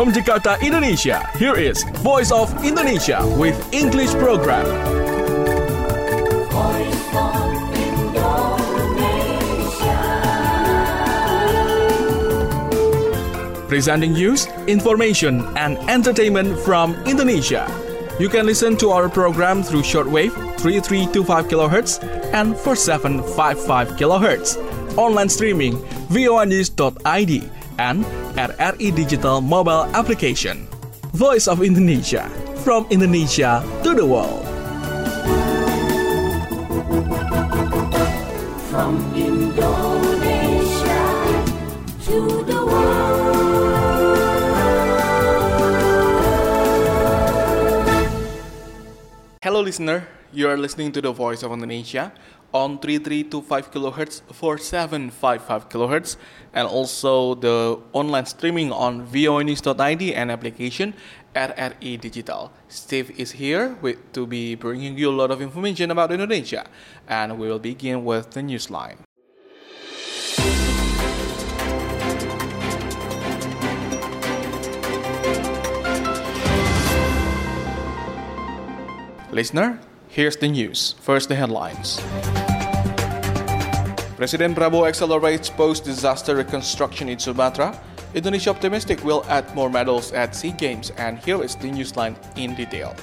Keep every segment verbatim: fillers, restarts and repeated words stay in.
From Jakarta, Indonesia, here is Voice of Indonesia with English program. Voice of Indonesia. Presenting news, information, and entertainment from Indonesia. You can listen to our program through shortwave thirty-three twenty-five kilohertz and forty-seven fifty-five kilohertz, online streaming v o news dot i d and at R I Digital mobile application. Voice of Indonesia, from Indonesia to the world. From Indonesia to the world. Hello listener, you are listening to the Voice of Indonesia on thirty-three twenty-five kilohertz, forty-seven fifty-five kilohertz, and also the online streaming on v o news dot i d and application at R I Digital. Steve is here with, to be bringing you a lot of information about Indonesia, and we will begin with the newsline. Listener, here's the news. First, the headlines. President Prabowo accelerates post-disaster reconstruction in Sumatra. Indonesia optimistic will add more medals at SEA Games. And here is the newsline in detail.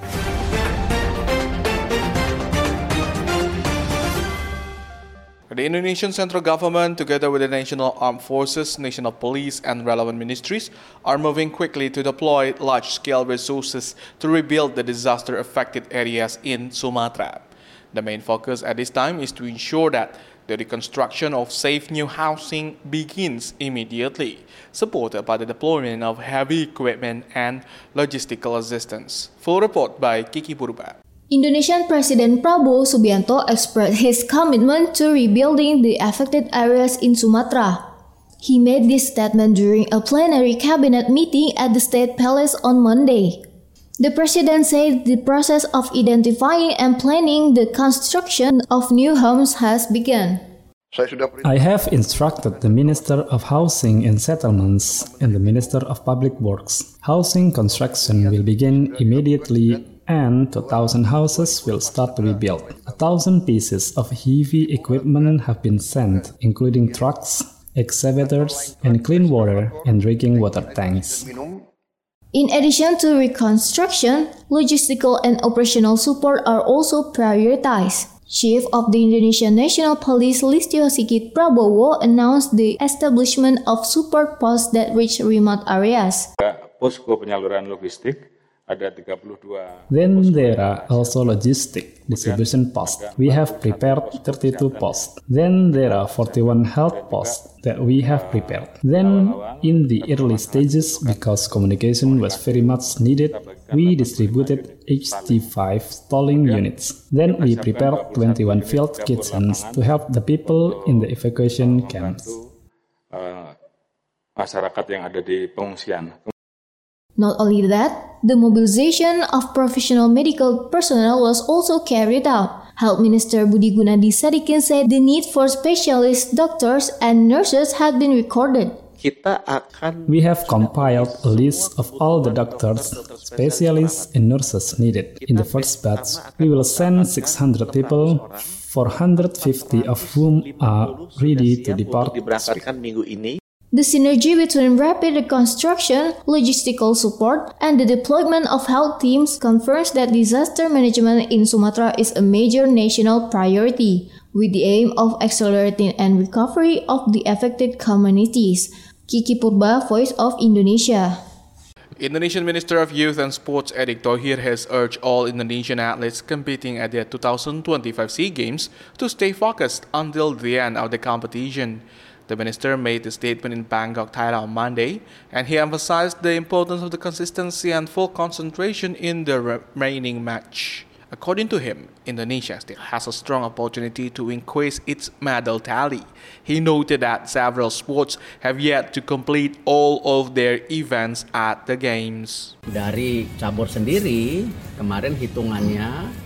The Indonesian central government, together with the National Armed Forces, National Police, and relevant ministries, are moving quickly to deploy large-scale resources to rebuild the disaster-affected areas in Sumatra. The main focus at this time is to ensure that the reconstruction of safe new housing begins immediately, supported by the deployment of heavy equipment and logistical assistance. Full report by Kiki Purba. Indonesian President Prabowo Subianto expressed his commitment to rebuilding the affected areas in Sumatra. He made this statement during a plenary cabinet meeting at the State Palace on Monday. The president said the process of identifying and planning the construction of new homes has begun. I have instructed the Minister of Housing and Settlements and the Minister of Public Works. Housing construction will begin immediately and two thousand houses will start to be built. A thousand pieces of heavy equipment have been sent, including trucks, excavators, and clean water and drinking water tanks. In addition to reconstruction, logistical and operational support are also prioritized. Chief of the Indonesian National Police Listio Sigit Prabowo announced the establishment of support posts that reach remote areas. Posko penyaluran logistik. Then there are also logistic distribution posts. We have prepared thirty-two posts. Then there are forty-one health posts that we have prepared. Then, in the early stages, because communication was very much needed, we distributed H T five stalling units. Then we prepared twenty-one field kitchens to help the people in the evacuation camps. Masyarakat yang ada di pengungsian. Not only that, the mobilization of professional medical personnel was also carried out. Health Minister Budi Gunadi Sadikin said the need for specialist doctors and nurses had been recorded. We have compiled a list of all the doctors, specialists, and nurses needed. In the first batch, we will send six hundred people, four hundred fifty of whom are ready to depart. The synergy between rapid reconstruction, logistical support, and the deployment of health teams confirms that disaster management in Sumatra is a major national priority, with the aim of accelerating and recovery of the affected communities. Kiki Purba, Voice of Indonesia. Indonesian Minister of Youth and Sports Erick Thohir has urged all Indonesian athletes competing at the two thousand twenty-five SEA Games to stay focused until the end of the competition. The minister made the statement in Bangkok, Thailand on Monday, and he emphasized the importance of the consistency and full concentration in the remaining match. According to him, Indonesia still has a strong opportunity to increase its medal tally. He noted that several sports have yet to complete all of their events at the Games. Dari cabur sendiri, kemarin hitungannya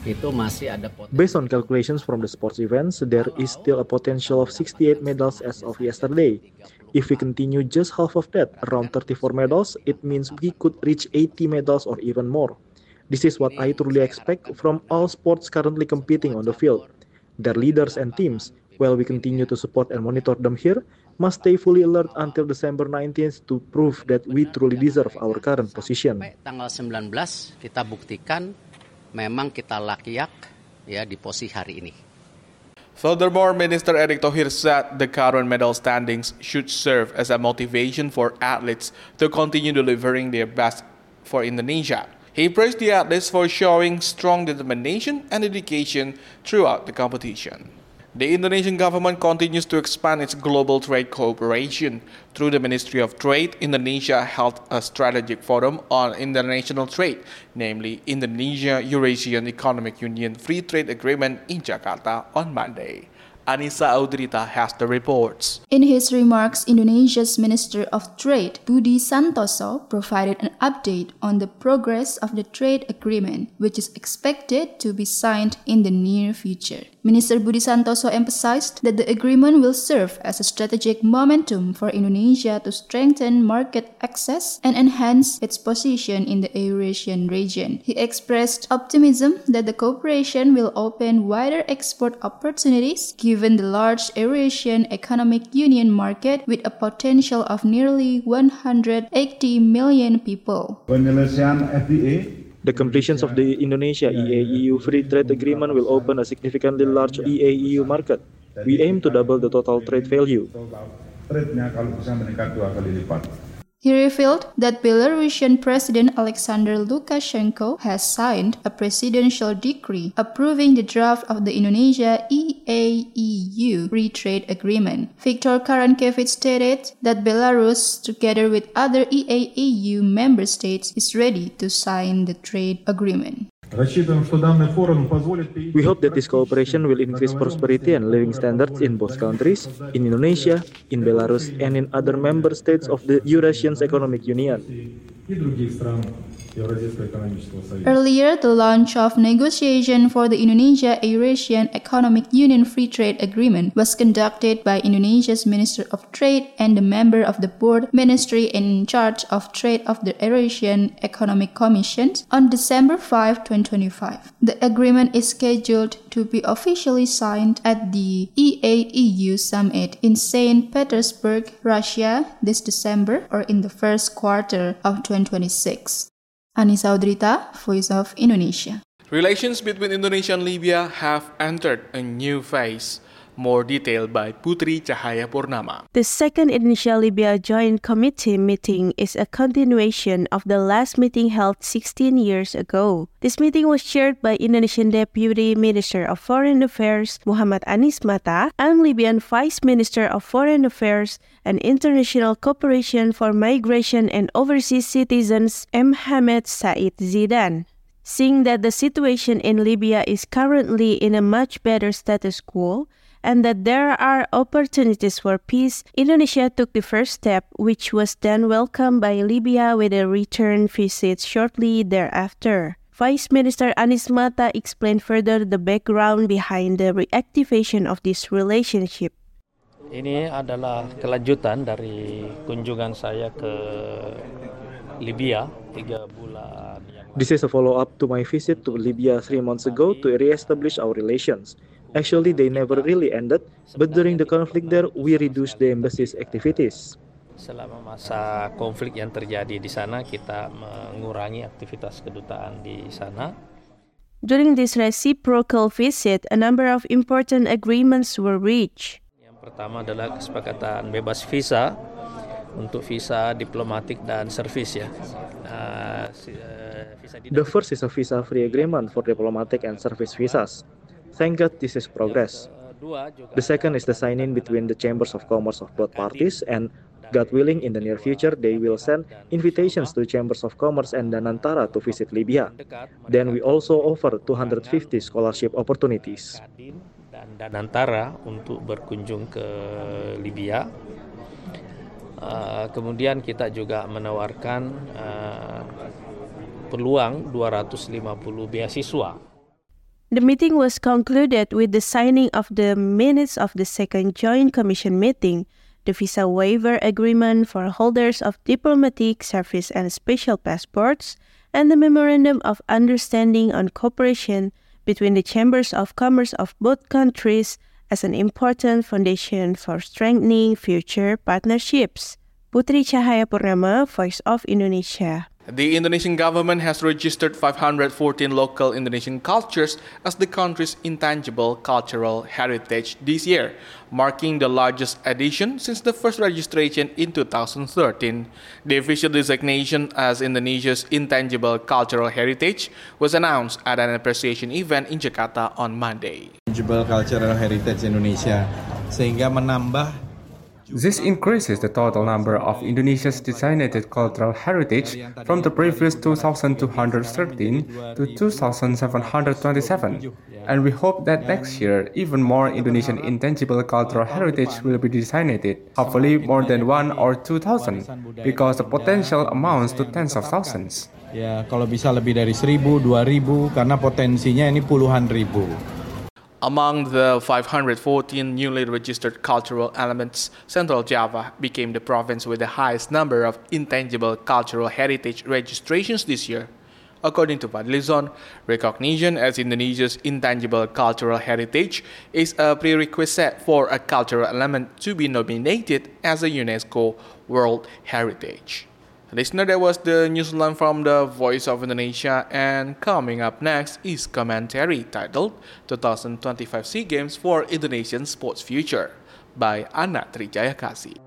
itu masih ada potensi. Based on calculations from the sports events, there is still a potential of sixty-eight medals as of yesterday. If we continue just half of that, around thirty-four medals, it means we could reach eighty medals or even more. This is what I truly expect from all sports currently competing on the field. Their leaders and teams, while we continue to support and monitor them here, must stay fully alert until December nineteenth to prove that we truly deserve our current position. Sampai tanggal sembilan belas kita buktikan memang kita layak ya di posisi hari ini. Furthermore, Minister Erick Thohir said the current medal standings should serve as a motivation for athletes to continue delivering their best for Indonesia. He praised the athletes for showing strong determination and dedication throughout the competition. The Indonesian government continues to expand its global trade cooperation. Through the Ministry of Trade, Indonesia held a strategic forum on international trade, namely Indonesia-Eurasian Economic Union Free Trade Agreement in Jakarta on Monday. Anissa Audrita has the reports. In his remarks, Indonesia's Minister of Trade, Budi Santoso, provided an update on the progress of the trade agreement, which is expected to be signed in the near future. Minister Budi Santoso emphasized that the agreement will serve as a strategic momentum for Indonesia to strengthen market access and enhance its position in the Eurasian region. He expressed optimism that the cooperation will open wider export opportunities given the large Eurasian Economic Union market with a potential of nearly one hundred eighty million people. Penyelesaian F D A. The completion of the Indonesia E A E U Free Trade Agreement will open a significantly large E A E U market. We aim to double the total trade value. Trade-nya kalau bisa meningkat dua kali lipat. He revealed that Belarusian President Alexander Lukashenko has signed a presidential decree approving the draft of the Indonesia E A E U Free Trade Agreement. Viktor Karankevich stated that Belarus, together with other E A E U member states, is ready to sign the trade agreement. We hope that this cooperation will increase prosperity and living standards in both countries, in Indonesia, in Belarus, and in other member states of the Eurasian Economic Union. Earlier, the launch of negotiation for the Indonesia-Eurasian Economic Union Free Trade Agreement was conducted by Indonesia's Minister of Trade and the member of the board ministry in charge of trade of the Eurasian Economic Commission on December fifth, twenty twenty-five. The agreement is scheduled to be officially signed at the E A E U summit in Saint Petersburg, Russia this December or in the first quarter of twenty twenty-six. Anissa Audrita, Voice of Indonesia. Relations between Indonesia and Libya have entered a new phase. More detail by Putri Cahaya Purnama. The second Indonesia-Libya Joint Committee meeting is a continuation of the last meeting held sixteen years ago. This meeting was chaired by Indonesian Deputy Minister of Foreign Affairs Muhammad Anies Mata and Libyan Vice Minister of Foreign Affairs and International Cooperation for Migration and Overseas Citizens Mohamed Said Zidan. Seeing that the situation in Libya is currently in a much better status quo, and that there are opportunities for peace, Indonesia took the first step, which was then welcomed by Libya with a return visit shortly thereafter. Vice Minister Anies Mata explained further the background behind the reactivation of this relationship. Ini adalah kelanjutan dari kunjungan saya ke Libya tiga bulan yang lalu. This is a follow-up to my visit to Libya three months ago to re-establish our relations. Actually, they never really ended, but during the conflict there, we reduced the embassy's activities. Selama masa konflik yang terjadi di sana, kita mengurangi aktivitas kedutaan di sana. During this reciprocal visit, a number of important agreements were reached. Yang pertama adalah kesepakatan bebas visa untuk visa diplomatik dan servis ya. Uh, visa the first is a visa-free agreement for diplomatic and service visas. Thank God this is progress. The second is the signing between the chambers of commerce of both parties, and God willing, in the near future, they will send invitations to chambers of commerce and Danantara to visit Libya. Then we also offer two hundred fifty scholarship opportunities. Dan Danantara untuk berkunjung ke Libya. Uh, kemudian kita juga menawarkan uh, peluang dua ratus lima puluh beasiswa. The meeting was concluded with the signing of the minutes of the second Joint Commission meeting, the visa waiver agreement for holders of diplomatic service and special passports, and the Memorandum of Understanding on Cooperation between the Chambers of Commerce of both countries as an important foundation for strengthening future partnerships. Putri Cahayapurnama, Voice of Indonesia. The Indonesian government has registered five hundred fourteen local Indonesian cultures as the country's intangible cultural heritage this year, marking the largest addition since the first registration in two thousand thirteen. The official designation as Indonesia's intangible cultural heritage was announced at an appreciation event in Jakarta on Monday. Intangible cultural heritage Indonesia, sehingga menambah. This increases the total number of Indonesia's designated cultural heritage from the previous two thousand two hundred thirteen to two thousand seven hundred twenty-seven. And we hope that next year, even more Indonesian intangible cultural heritage will be designated, hopefully more than one or two thousand, because the potential amounts to tens of thousands. Ya, kalau bisa lebih dari seribu, dua ribu, karena potensinya ini puluhan ribu. Among the five hundred fourteen newly registered cultural elements, Central Java became the province with the highest number of intangible cultural heritage registrations this year. According to Fadlizon, recognition as Indonesia's intangible cultural heritage is a prerequisite for a cultural element to be nominated as a UNESCO World Heritage. Listener, that was the newsline from the Voice of Indonesia, and coming up next is commentary titled twenty twenty-five SEA Games for Indonesian Sports Future by Anna Trijayakasi.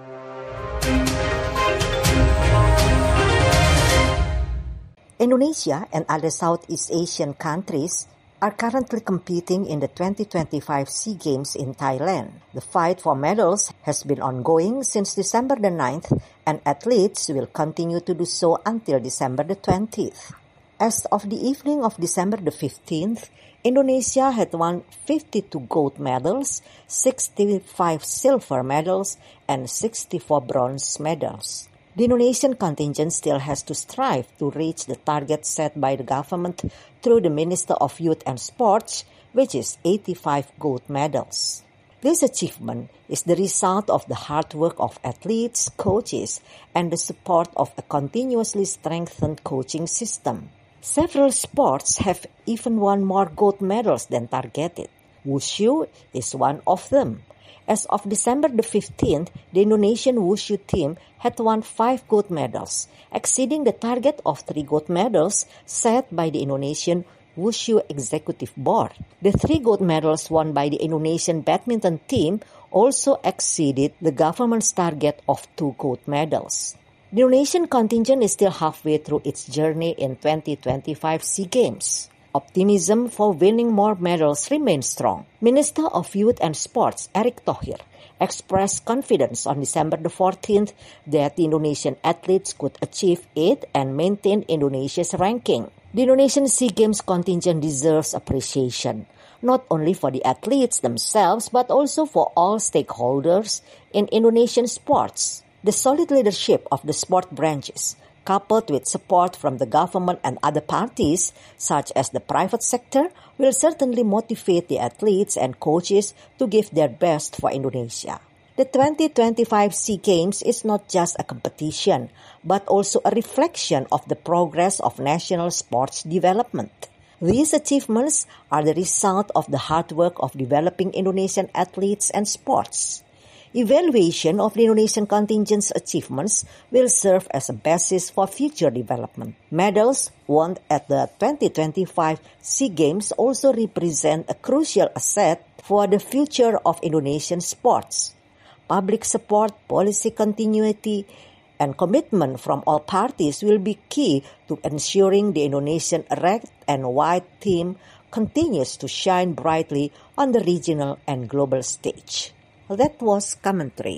Indonesia and other Southeast Asian countries are currently competing in the twenty twenty-five SEA Games in Thailand. The fight for medals has been ongoing since December the ninth, and athletes will continue to do so until December the twentieth. As of the evening of December the fifteenth, Indonesia had won fifty-two gold medals, sixty-five silver medals, and sixty-four bronze medals. The Indonesian contingent still has to strive to reach the target set by the government through the Minister of Youth and Sports, which is eighty-five gold medals. This achievement is the result of the hard work of athletes, coaches, and the support of a continuously strengthened coaching system. Several sports have even won more gold medals than targeted. Wushu is one of them. As of December the fifteenth, the Indonesian Wushu team had won five gold medals, exceeding the target of three gold medals set by the Indonesian Wushu Executive Board. The three gold medals won by the Indonesian badminton team also exceeded the government's target of two gold medals. The Indonesian contingent is still halfway through its journey in twenty twenty-five SEA Games. Optimism for winning more medals remains strong. Minister of Youth and Sports Erick Thohir expressed confidence on December the fourteenth that the Indonesian athletes could achieve it and maintain Indonesia's ranking. The Indonesian SEA Games contingent deserves appreciation, not only for the athletes themselves but also for all stakeholders in Indonesian sports. The solid leadership of the sport branches, coupled with support from the government and other parties, such as the private sector, will certainly motivate the athletes and coaches to give their best for Indonesia. The twenty twenty-five SEA Games is not just a competition, but also a reflection of the progress of national sports development. These achievements are the result of the hard work of developing Indonesian athletes and sports. Evaluation of the Indonesian contingent's achievements will serve as a basis for future development. Medals won at the twenty twenty-five SEA Games also represent a crucial asset for the future of Indonesian sports. Public support, policy continuity, and commitment from all parties will be key to ensuring the Indonesian red and white team continues to shine brightly on the regional and global stage. That was commentary.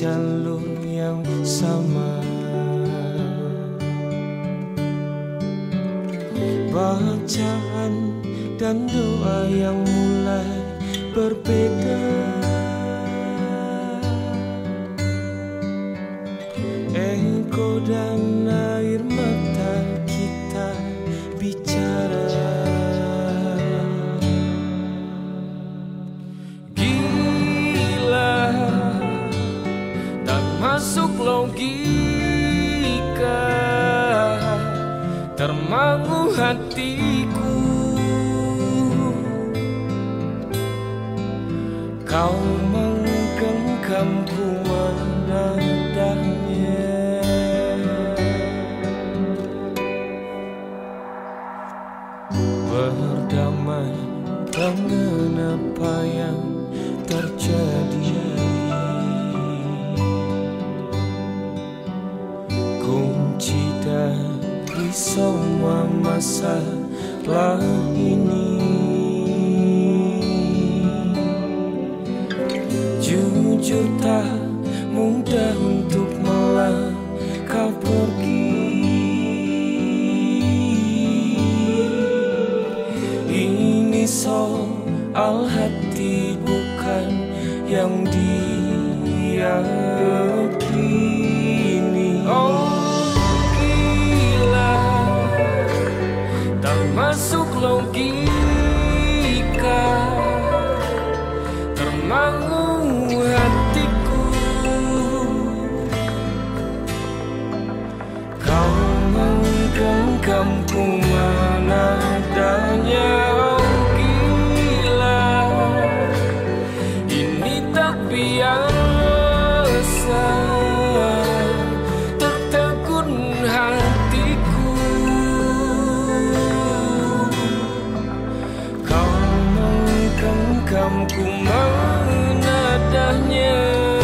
jalur yang sama. Bacaan dan doa yang mulai berbeda. Engkau dan air mata kita bicara. Gila, tak masuk logika, termangu hatiku. Kau menggenggamku menadahnya. Berdamai dengan apa yang terjadi. Kunci dari semua masalah ini. Jujur tak mudah untuk melangkah pergi. Ini soal hati bukan yang diyakini. Oh gila, tak masuk logika, termangu hatiku. Kau menggenggamku menadanya. Oh gila, ini tak biasa, tertegun hatiku. Kau menggenggamku menadahnya.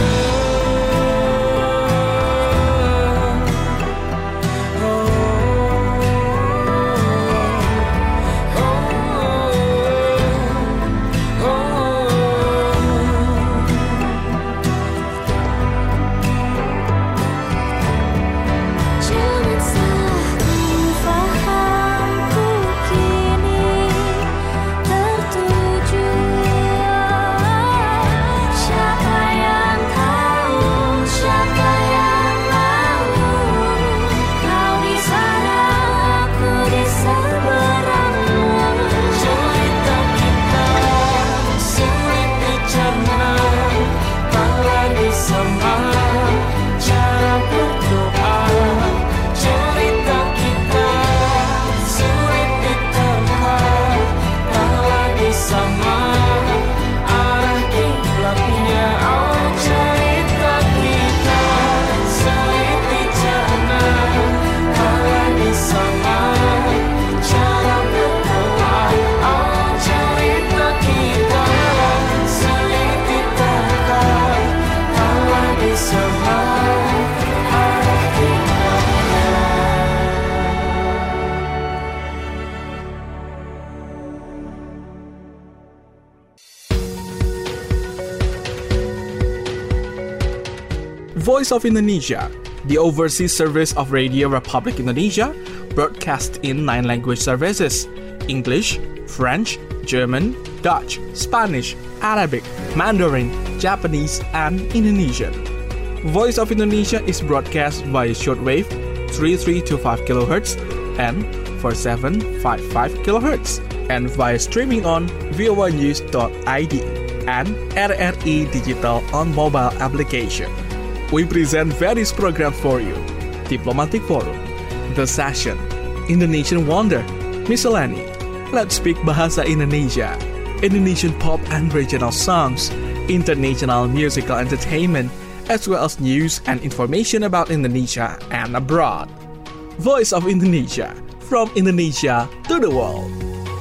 Voice of Indonesia, the overseas service of Radio Republic Indonesia, broadcast in nine language services: English, French, German, Dutch, Spanish, Arabic, Mandarin, Japanese, and Indonesian. Voice of Indonesia is broadcast via shortwave three three two five kilohertz and four seven five five kilohertz, and via streaming on voa news dot i d and R R I Digital on mobile application. We present various programs for you: Diplomatic Forum, The Session, Indonesian Wonder, Miscellany, Let's Speak Bahasa Indonesia, Indonesian pop and regional songs, international musical entertainment, as well as news and information about Indonesia and abroad. Voice of Indonesia, from Indonesia to the world.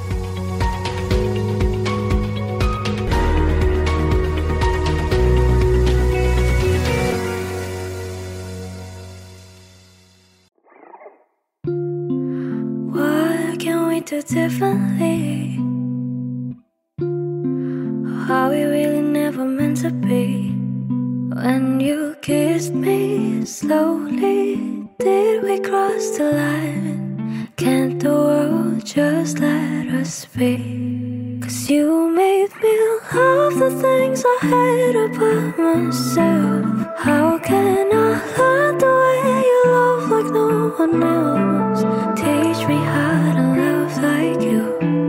Do differently, are we really never meant to be? When you kissed me slowly, did we cross the line? Can't the world just let us be? 'Cause you made me love the things I hate about myself. How can I learn the way you love like no one else? Teach me how to love like you.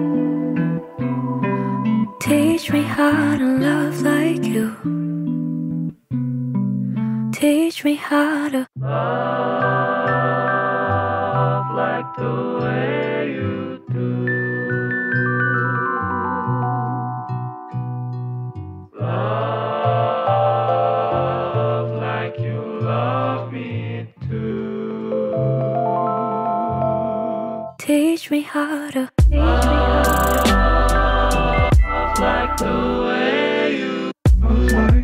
Teach me how to love like you. Teach me how to love like the way you do. Love like you love me too. Teach me how to love like the way you love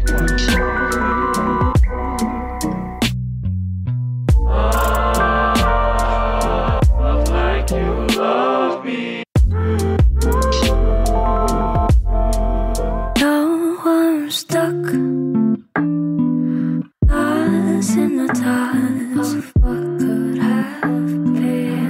like you love me. Now I'm stuck, lost in the thoughts of what could have been.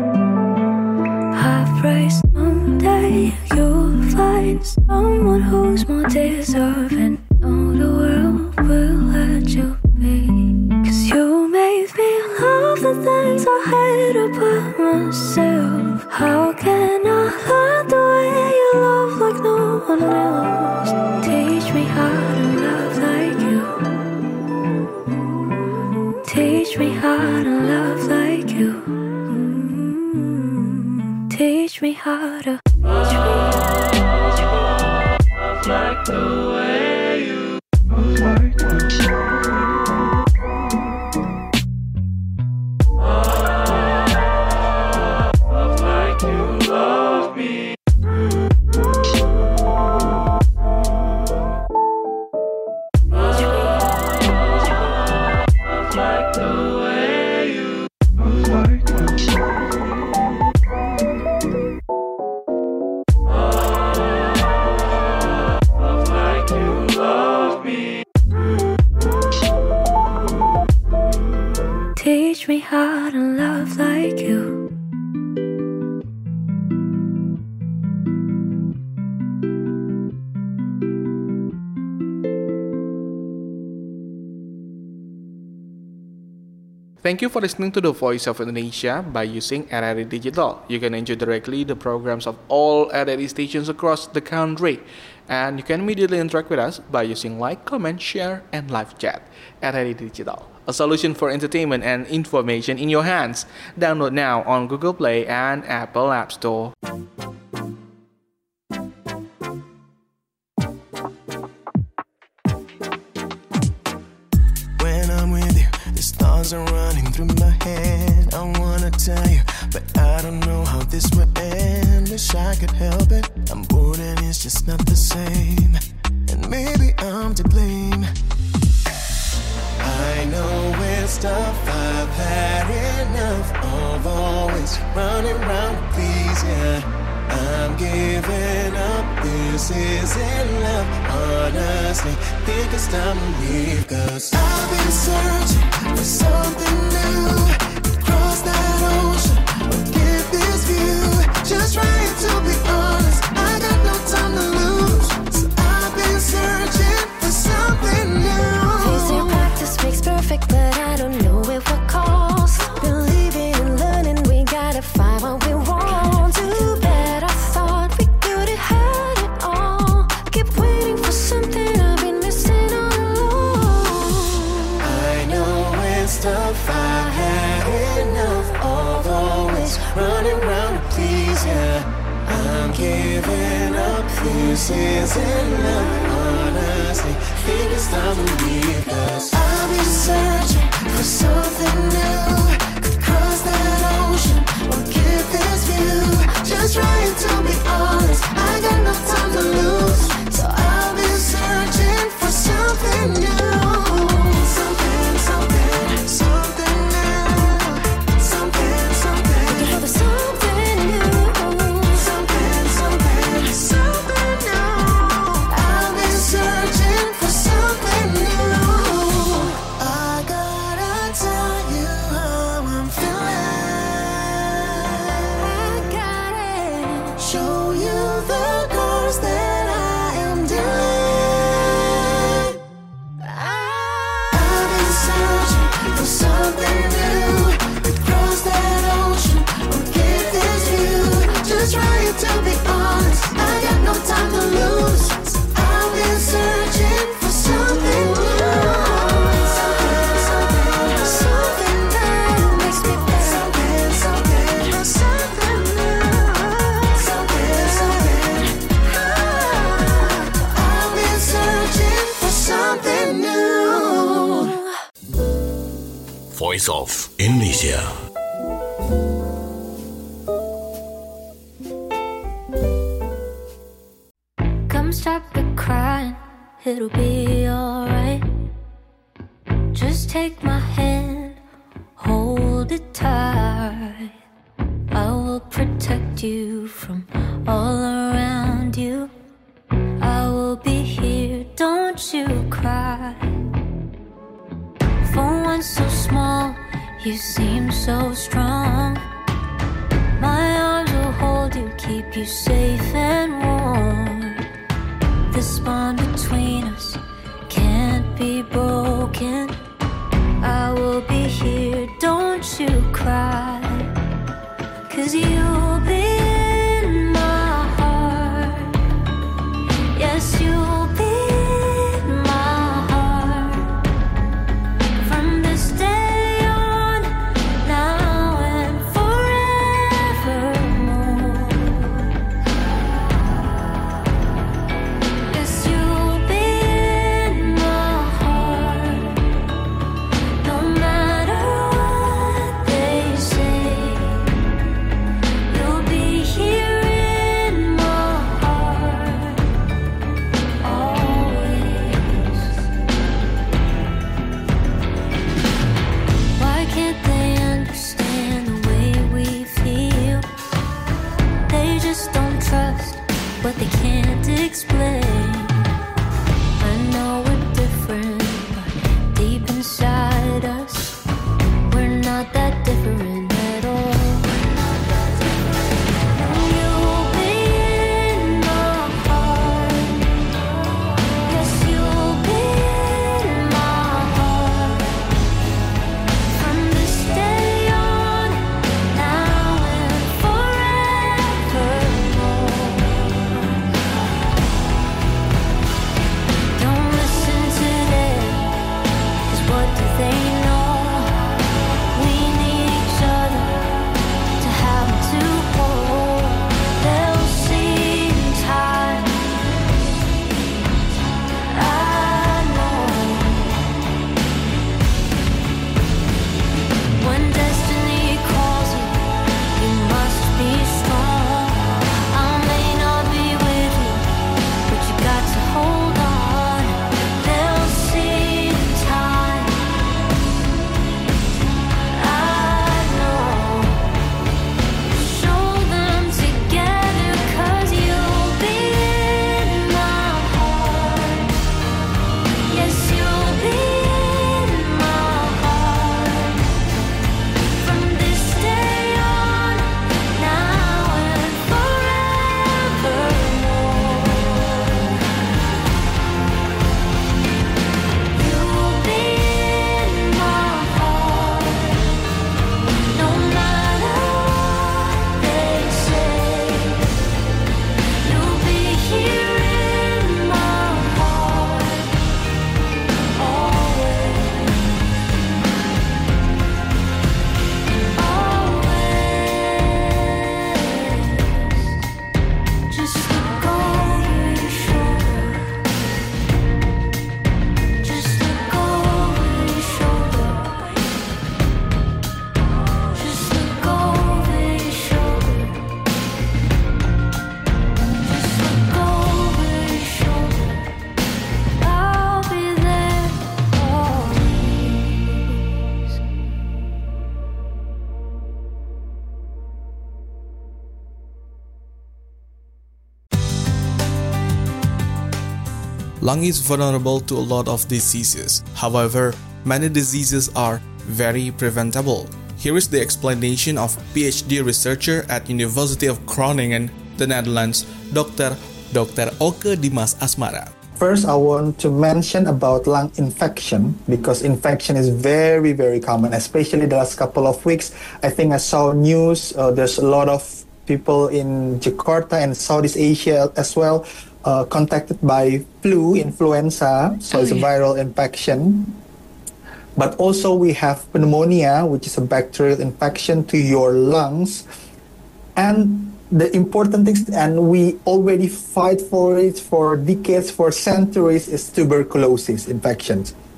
I pray someday you'll find someone who's more deserving. Know the world will let you be. 'Cause you made me love the things I hate about myself. How can I learn the way you love like no one else? Teach me how to love like you. Teach me how to love like you. Teach me how to teach me how to love like the way you love like you. Love like you love me. Love like the way you love like you. Love like you love me. Teach me how to love like you. Thank you for listening to The Voice of Indonesia by using R R I Digital. You can enjoy directly the programs of all R R I stations across the country. And you can immediately interact with us by using like, comment, share, and live chat. R R I Digital, a solution for entertainment and information in your hands. Download now on Google Play and Apple App Store. When I'm with you, the stars are running through my head. I wanna tell you, but I don't know how this will end. Wish I could help it. I'm bored and it's just not the same. And maybe I'm to blame. I know it's tough, I've had enough of always running round to please ya. I'm giving up, this isn't love. Honestly, think it's time to leave. 'Cause I've been searching for something new. Cross that ocean, or give this view. Just trying to be honest, I got no time to lose. So I've been searching for something new. They say practice makes perfect, but I don't know at what cost. Believing in learning, we gotta find what we want. Too bad I thought we could have had it all. Keep waiting for something I've been missing all along. I know it's tough, I've had enough of always running round to please ya. I'm giving up, this isn't love. Honestly, think it's time to leave. 'Cause I've been searching for something new. Could cross that ocean, or give this view. Just trying to be honest, I got no time to lose. So I've been searching for something new. Something, something, something new. Something, something. Looking for the something new. Something, something, something new. I've been searching for something new. Voice of Indonesia. Come stop the crying, it'll be alright. Just take my hand, hold it tight. I will protect you from all around you. I will be here, don't you cry. For one so small, you seem so strong. My arms will hold you, keep you safe and warm. This bond between us can't be broken. I will be here, don't you cry. 'Cause you'll be in my heart. Yes, you'll be in my heart. From this day on, now and forevermore. Yes, you'll be in my heart. No matter what they say, you'll be here in my heart, always. Why can't they understand the way we feel? They just don't trust what they can't explain. I know we're different, but deep inside us, we're not that different at all. You'll be in my heart. Yes, you'll be in my heart. From this day on, now and forevermore. Don't listen to them, 'cause what do they know? We need each other to have and to hold. They'll see in time. I know when destiny calls you, you must be strong. I may not be with you, but you got to hold on. They'll see in time. I know. Show them together, 'cause you'll be in my heart. Yes, you'll be in my heart. From this day on, now and forevermore. You'll be in my heart. No matter what they say, you'll be here in my heart, always, always. Just look over your shoulder. Just look over your shoulder. Just look over your shoulder. Just look over your shoulder. I'll be there always. Lung is vulnerable to a lot of diseases. However, many diseases are very preventable. Here is the explanation of PhD researcher at University of Groningen, the Netherlands, Doctor Doctor Oke Dimas Asmara. First, I want to mention about lung infection, because infection is very, very common, especially the last couple of weeks. I think I saw news, uh, there's a lot of people in Jakarta and Southeast Asia as well uh, contacted by flu, influenza, so Oh, it's a yeah. viral infection. But also we have pneumonia, which is a bacterial infection to your lungs. And the important thing, and we already fight for it for decades, for centuries, is tuberculosis infections.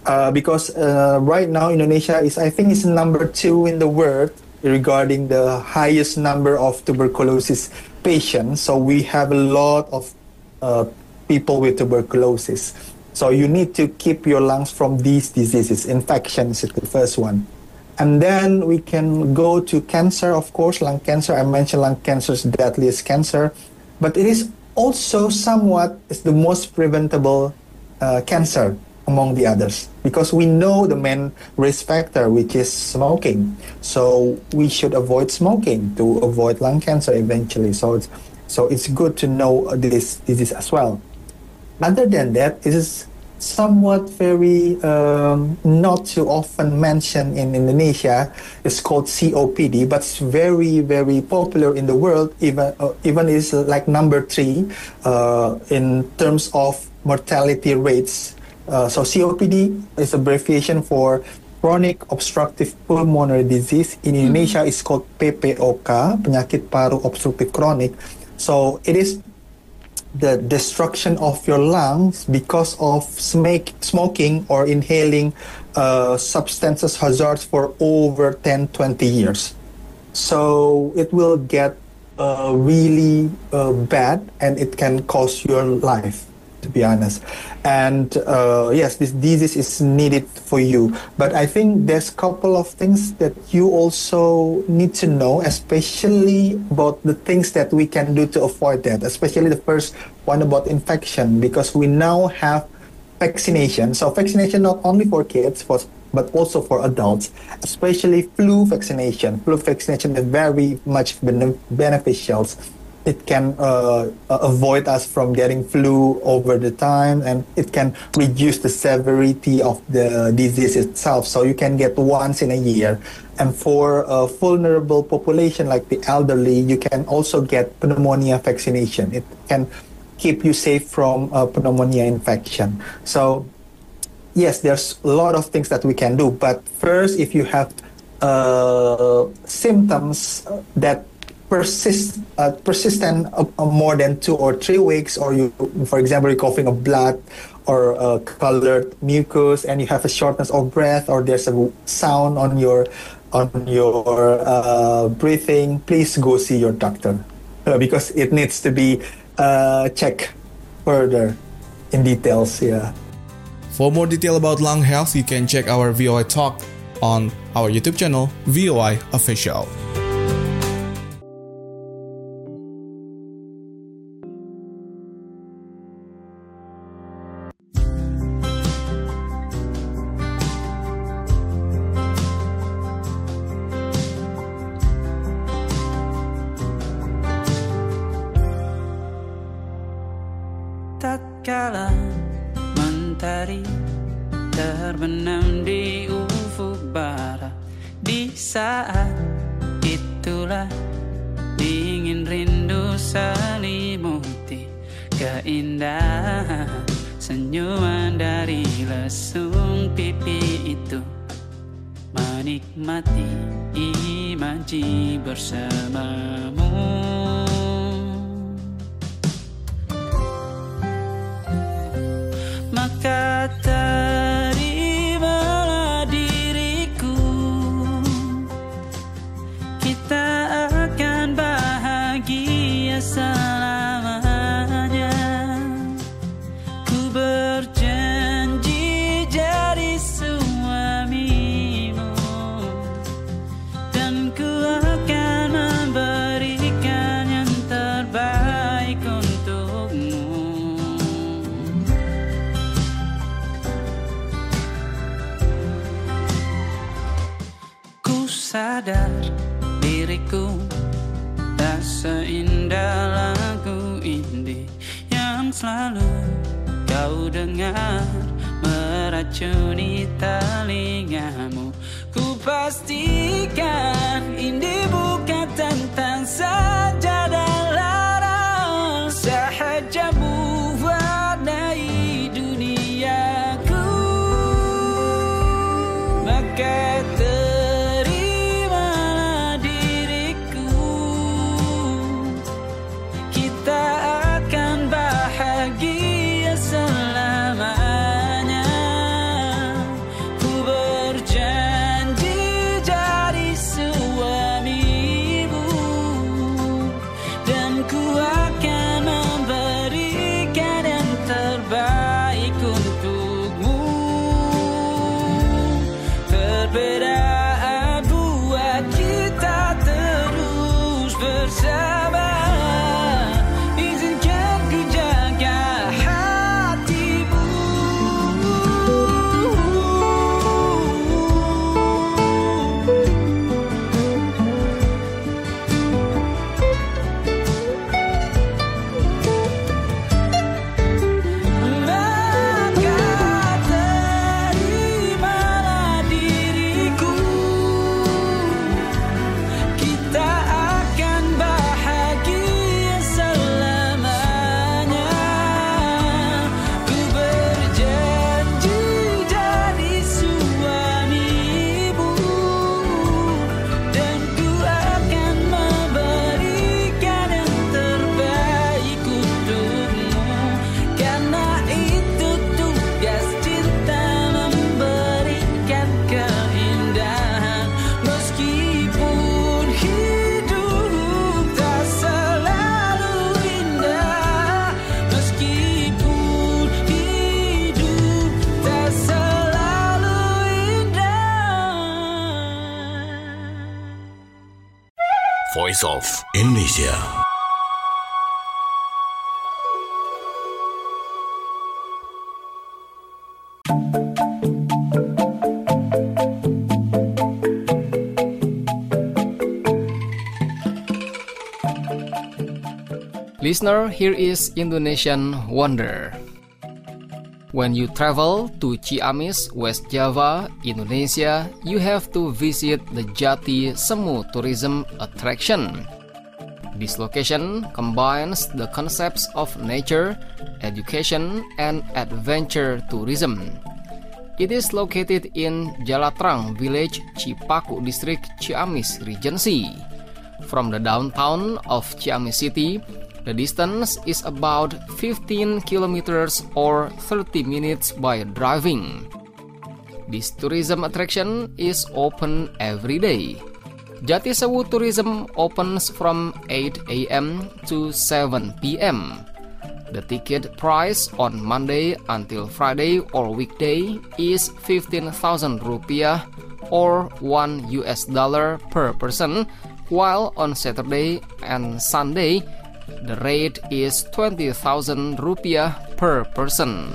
uh, because uh, right now Indonesia is, I think, is number two in the world regarding the highest number of tuberculosis patients. So we have a lot of uh, people with tuberculosis. So you need to keep your lungs from these diseases. Infections is the first one. And then we can go to cancer, of course, lung cancer. I mentioned lung cancer is the deadliest cancer, but it is also somewhat is the most preventable uh, cancer among the others, because we know the main risk factor, which is smoking. So we should avoid smoking to avoid lung cancer eventually. So it's, so it's good to know this disease as well. Other than that, it is somewhat very um, not too often mentioned in Indonesia. It's called C O P D, but it's very, very popular in the world. Even uh, even is like number three uh, in terms of mortality rates. Uh, so C O P D is abbreviation for chronic obstructive pulmonary disease. In Indonesia, mm-hmm. it's called P P O K, penyakit paru obstruktif kronik. So it is the destruction of your lungs because of smoke, smoking or inhaling uh, substances hazards for over ten, twenty years. So it will get uh, really uh, bad, and it can cost your life, to be honest. And uh, yes, this disease is needed for you. But I think there's a couple of things that you also need to know, especially about the things that we can do to avoid that, especially the first one about infection, because we now have vaccination. So vaccination not only for kids, for, but also for adults, especially flu vaccination. Flu vaccination is very much bene- beneficial. It can uh, avoid us from getting flu over the time, and it can reduce the severity of the disease itself. So you can get once in a year. And for a vulnerable population like the elderly, you can also get pneumonia vaccination. It can keep you safe from uh, pneumonia infection. So yes, there's a lot of things that we can do. But first, if you have uh, symptoms that persist uh, persistent uh, uh, more than two or three weeks, or you, for example, you're coughing of blood or uh, colored mucus, and you have a shortness of breath, or there's a sound on your on your uh, breathing, please go see your doctor uh, because it needs to be uh, checked further in details. Yeah. For more detail about lung health, you can check our V O I talk on our YouTube channel, V O I Official. Tatkala mentari terbenam di ufuk barat, di saat itulah dingin rindu selimuti keindahan senyuman dari lesung pipi itu, menikmati imaji bersamamu. Maka terimalah diriku, kita akan bahagia selamanya. Ku berjanji jadi suamimu, dan ku akan memberikan yang terbaik untukmu. Sadar diriku tak seindah lagu indie yang selalu kau dengar meracuni telingamu. Ku pastikan indie bukan tentang sajadah lara, sahaja mewarnai duniaku. Maka Voice of Indonesia. Listener, here is Indonesian Wonder. When you travel to Ciamis, West Java, Indonesia, you have to visit the Jati Semu tourism attraction. This location combines the concepts of nature, education, and adventure tourism. It is located in Jalatrang Village, Cipaku District, Ciamis Regency. From the downtown of Ciamis City, the distance is about fifteen kilometers or thirty minutes by driving. This tourism attraction is open every day. Jati Sewu Tourism opens from eight a m to seven p m The ticket price on Monday until Friday or weekday is fifteen thousand rupiah or one U S dollar per person, while on Saturday and Sunday the rate is twenty thousand rupiah per person.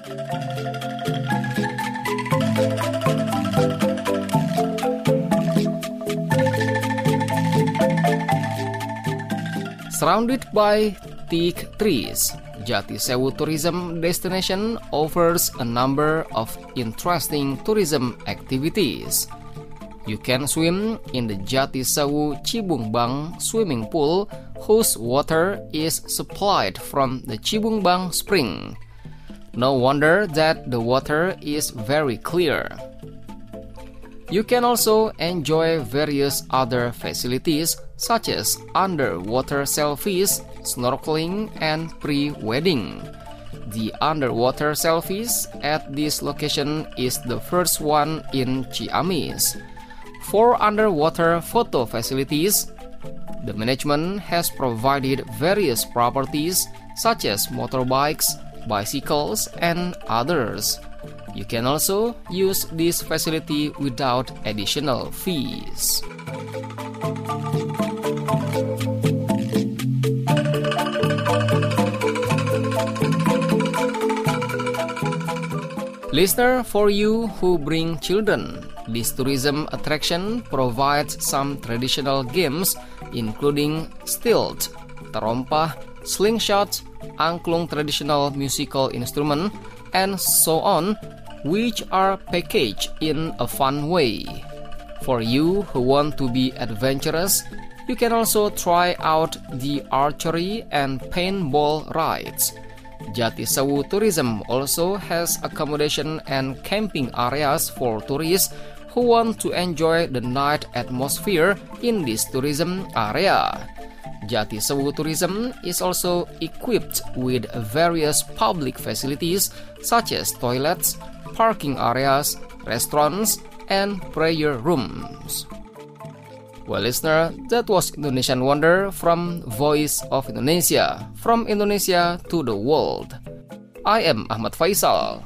Surrounded by teak trees, Jati Sewu Tourism Destination offers a number of interesting tourism activities. You can swim in the Jati Sewu Cibungbang swimming pool, whose water is supplied from the Cibungbang spring. No wonder that the water is very clear. You can also enjoy various other facilities such as underwater selfies, snorkeling, and pre-wedding. The underwater selfies at this location is the first one in Ciamis. For underwater photo facilities, the management has provided various properties such as motorbikes, bicycles, and others. You can also use this facility without additional fees. Listener, for you who bring children, this tourism attraction provides some traditional games including stilt, terompah, slingshot, angklung traditional musical instrument, and so on, which are packaged in a fun way. For you who want to be adventurous, you can also try out the archery and paintball rides. Jati Sewu Tourism also has accommodation and camping areas for tourists who want to enjoy the night atmosphere in this tourism area. Jati Sewu Tourism is also equipped with various public facilities such as toilets, parking areas, restaurants, and prayer rooms. Well, listener, that was Indonesian Wonder from Voice of Indonesia, from Indonesia to the world. I am Ahmad Faisal.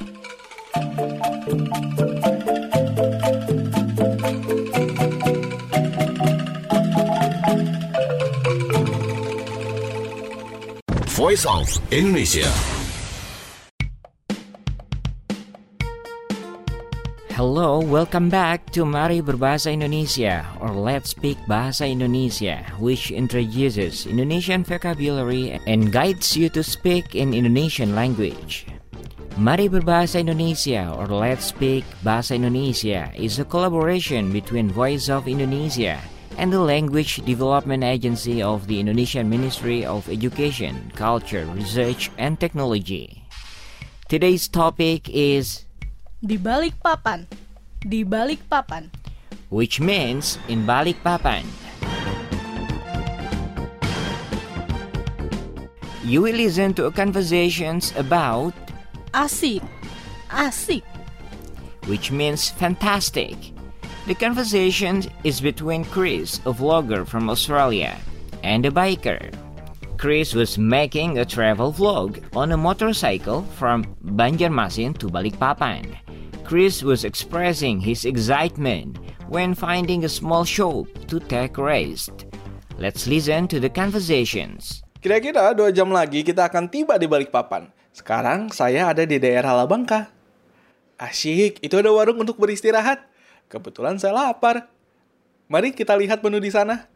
Voice of Indonesia. Hello, welcome back to Mari Berbahasa Indonesia, or Let's Speak Bahasa Indonesia, which introduces Indonesian vocabulary and guides you to speak in Indonesian language. Mari Berbahasa Indonesia, or Let's Speak Bahasa Indonesia, is a collaboration between Voice of Indonesia and the Language Development Agency of the Indonesian Ministry of Education, Culture, Research, and Technology. Today's topic is Di balik papan, di balik papan, which means in balik papan. You will listen to conversations about asik, asik, which means fantastic. The conversation is between Chris, a vlogger from Australia, and a biker. Chris was making a travel vlog on a motorcycle from Banjarmasin to Balikpapan. Chris was expressing his excitement when finding a small shop to take rest. Let's listen to the conversations. Kira-kira dua jam lagi kita akan tiba di Balikpapan. Sekarang saya ada di daerah Labangka. Asyik, itu ada warung untuk beristirahat. Kebetulan saya lapar. Mari kita lihat menu di sana.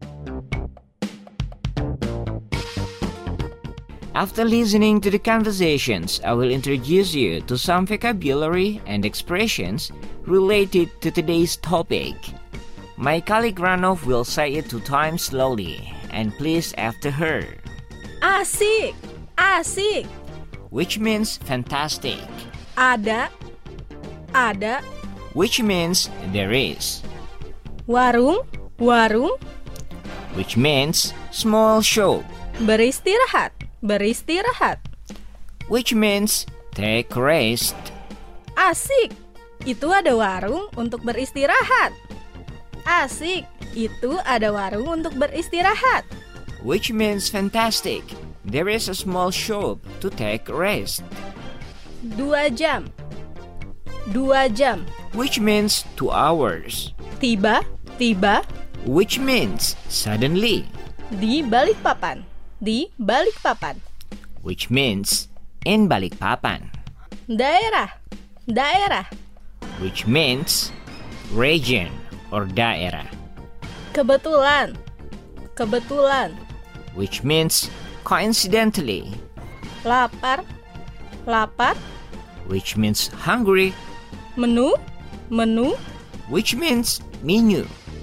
After listening to the conversations, I will introduce you to some vocabulary and expressions related to today's topic. My colleague Ranov will say it two times slowly, and please after her. Asik, asik. Which means fantastic. Ada, ada. Which means there is. Warung, warung. Which means small shop. Beristirahat, beristirahat. Which means take rest. Asik, itu ada warung untuk beristirahat. Asik, itu ada warung untuk beristirahat. Which means fantastic. There is a small shop to take rest. Dua jam. Dua jam. Which means two hours. Tiba, tiba. Which means suddenly. Di Balikpapan. Di Balikpapan. Which means in Balikpapan. Daerah. Daerah. Which means region or daerah. Kebetulan. Kebetulan. Which means coincidentally. Lapar. Lapar. Which means hungry. Menu. Menu. Which means menu.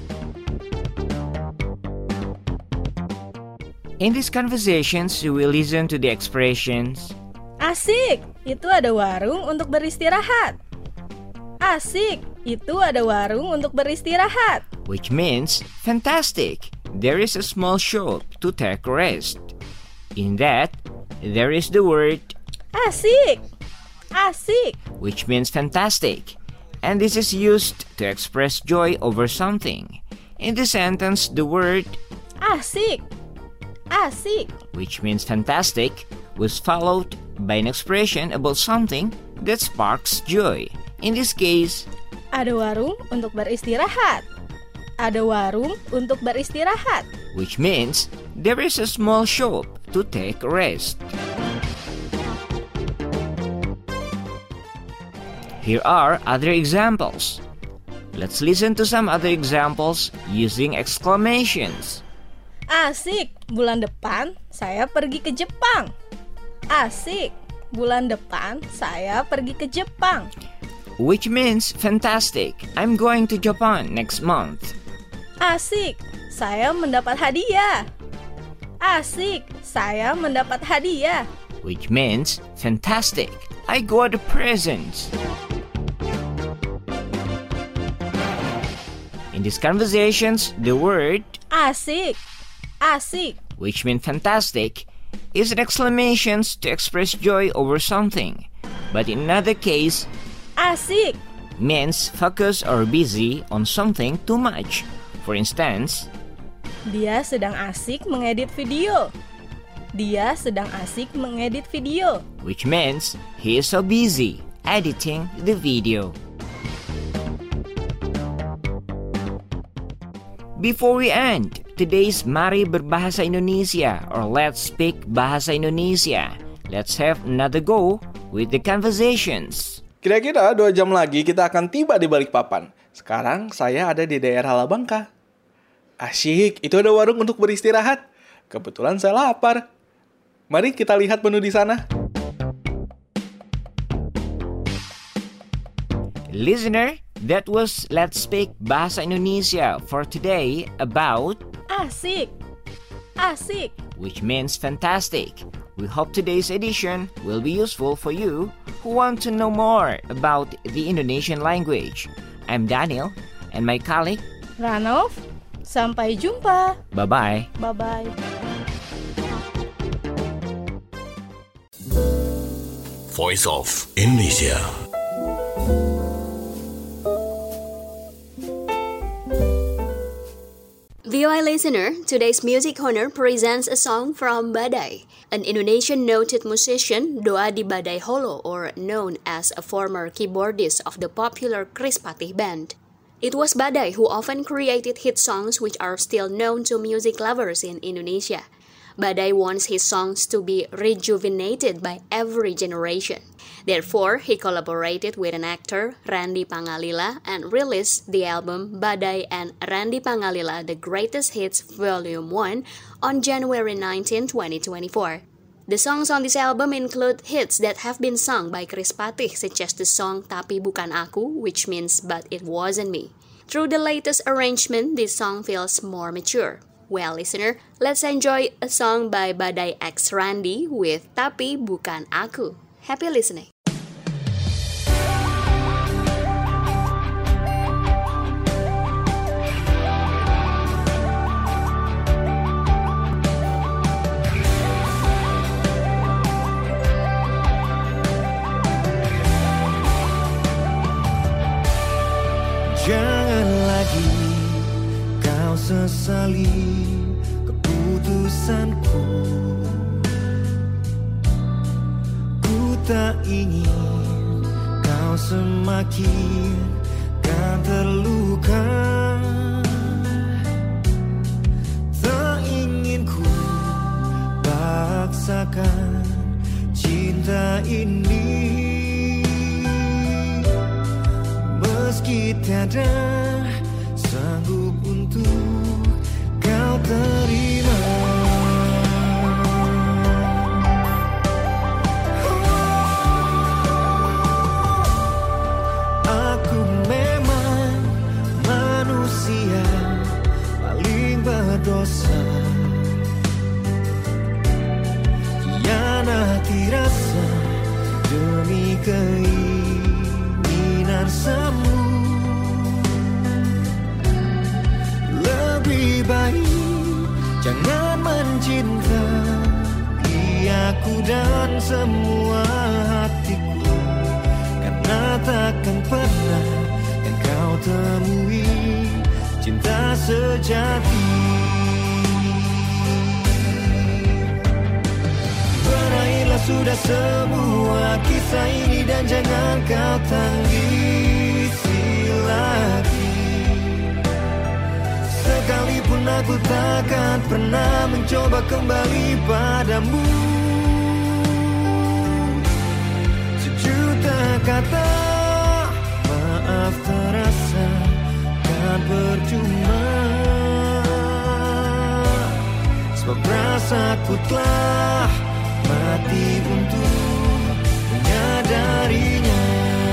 In these conversations, you will listen to the expressions. Asik, itu ada warung untuk beristirahat. Asik, itu ada warung untuk beristirahat. Which means fantastic. There is a small shop to take rest. In that, there is the word asik. Asik. Which means fantastic. And this is used to express joy over something. In the sentence, the word asik. Asik, which means fantastic, was followed by an expression about something that sparks joy. In this case, ada warung untuk beristirahat. Ada warung untuk beristirahat. Which means there is a small shop to take rest. Here are other examples. Let's listen to some other examples using exclamations. Asik, bulan depan saya pergi ke Jepang. Asik, bulan depan saya pergi ke Jepang. Which means fantastic. I'm going to Japan next month. Asik, saya mendapat hadiah. Asik, saya mendapat hadiah. Which means fantastic. I got a present. In these conversations, the word asik, asik, which means fantastic, is an exclamation to express joy over something. But in another case, asik means focus or busy on something too much. For instance, dia sedang asik mengedit video. Dia sedang asik mengedit video. Which means he is so busy editing the video. Before we end today's Mari Berbahasa Indonesia or Let's Speak Bahasa Indonesia, let's have another go with the conversations. Kira-kira dua jam lagi kita akan tiba di Balikpapan. Sekarang saya ada di daerah Labangka. Asyik, itu ada warung untuk beristirahat. Kebetulan saya lapar. Mari kita lihat menu di sana. Listener, that was Let's Speak Bahasa Indonesia for today about asik, asik, which means fantastic. We hope today's edition will be useful for you who want to know more about the Indonesian language. I'm Daniel and my colleague Ranov. Sampai jumpa. Bye-bye. Bye-bye. Voice of Indonesia. V O I listener, today's music corner presents a song from Badai, an Indonesian noted musician Doa di Badai Holo, or known as a former keyboardist of the popular Chris Patih band. It was Badai who often created hit songs which are still known to music lovers in Indonesia. Badai wants his songs to be rejuvenated by every generation. Therefore, he collaborated with an actor, Randy Pangalila, and released the album Badai and Randy Pangalila The Greatest Hits Volume one on January nineteenth, twenty twenty-four. The songs on this album include hits that have been sung by Chris Patih, such as the song Tapi Bukan Aku, which means But It Wasn't Me. Through the latest arrangement, this song feels more mature. Well, listener, let's enjoy a song by Badai X Randy with Tapi Bukan Aku. Happy listening. Jangan lagi kau sesali keputusanku. Ku tak ingin kau semakin kan terluka. Tak ingin ku paksakan cinta ini, meski tiada sanggup untuk kau terima. Aku memang manusia paling berdosa, hianati rasa demi keinginan semu. Lebih baik jangan mencintai aku dan semua hatiku, karena takkan pernah yang kau temui cinta sejati. Berakhirlah sudah semua kisah ini dan jangan kau tangisi lagi. Sekalipun aku takkan pernah mencoba kembali padamu. Sejuta kata maaf terasa kan percuma, sebab rasaku telah mati untuk menyadarinya.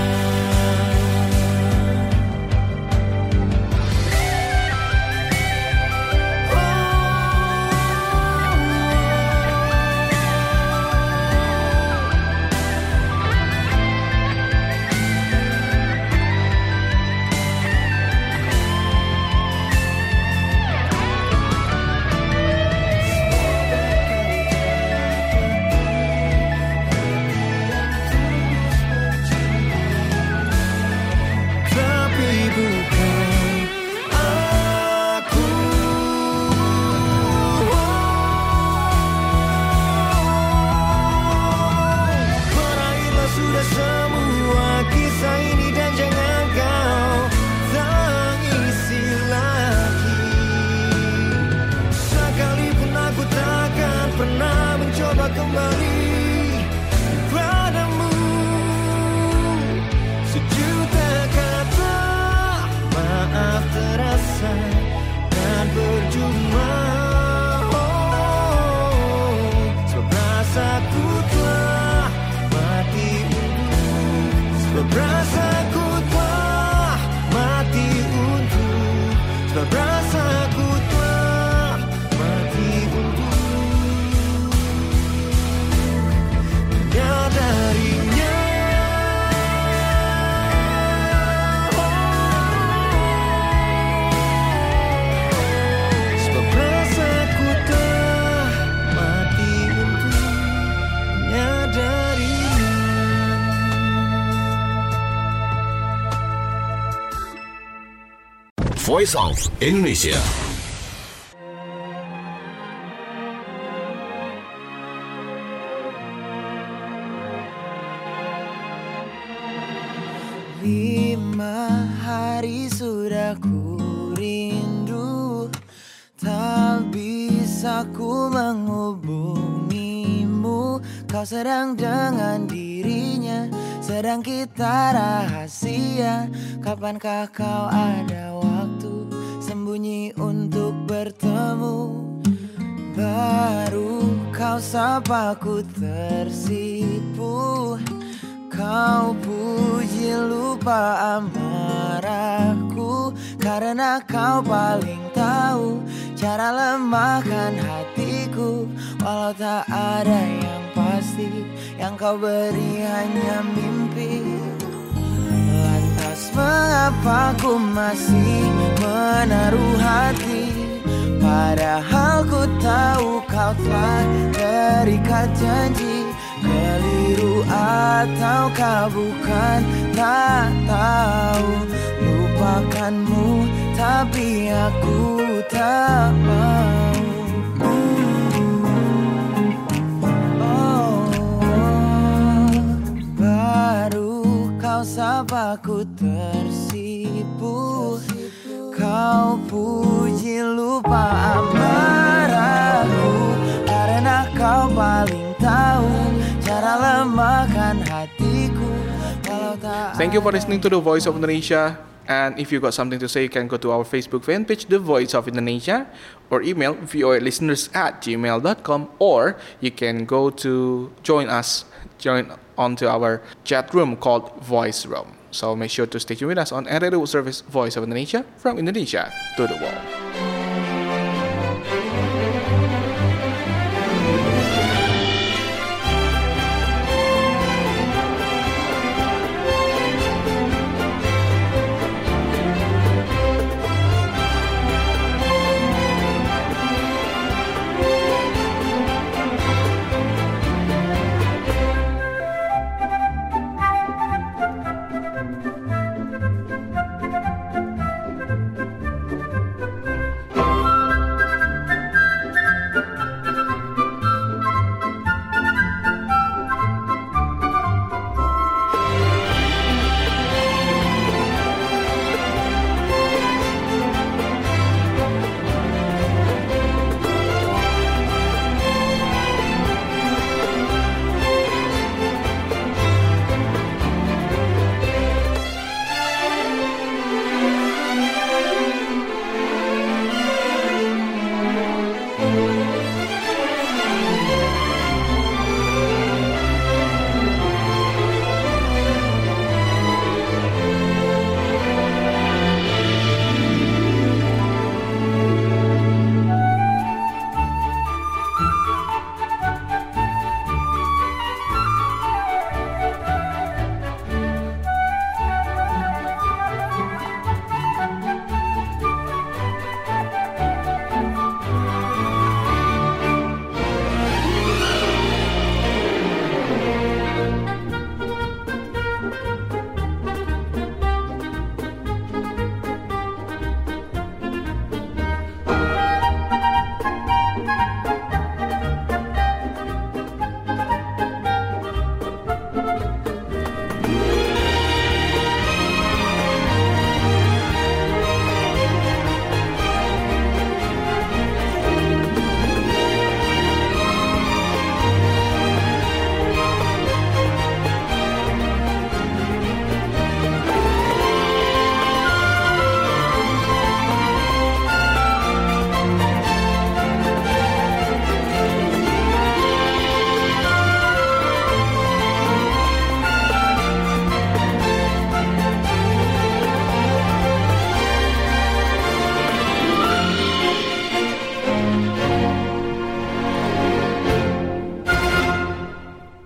Voice of Indonesia. Lima hari sudah ku rindu, tak bisa ku menghubungimu. Kau sedang dengan dirinya, sedang kita rahasia. Kapankah kau ada waktu sembunyi untuk bertemu? Baru kau sapa ku tersipu, kau puji lupa amarahku. Karena kau paling tahu cara lemahkan hatiku. Walau tak ada yang pasti, yang kau beri hanya mimpi. Lantas mengapa ku masih menaruh hati, padahal ku tahu kau telah terikat janji. Keliru ataukah bukan, tak tahu. Lupakanmu tapi aku tak mau. Oh, baru kau sapa ku tersipu, kau puji lupa amarahku. Karena kau paling tahu cara lemahkan hatiku. Thank you for listening to The Voice of Indonesia. And if you got something to say, you can go to our Facebook fan page, The Voice of Indonesia, or email voalisteners at gmail dot com, or you can go to join us, join onto our chat room called Voice Room. So make sure to stay tuned with us on R R U Service Voice of Indonesia, from Indonesia to the world.